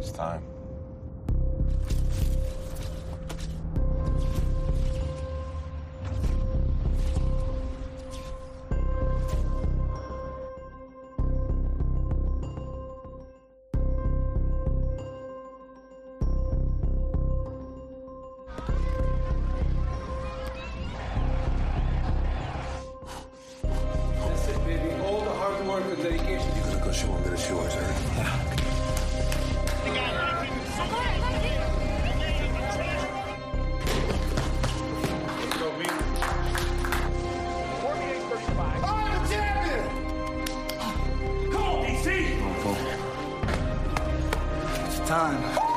It's time. That's it, baby. All the hard work and dedication. You gotta go show him that it's yours, eh? Yeah. Let's go, B. I'm the champion! Come on, DC! It's time.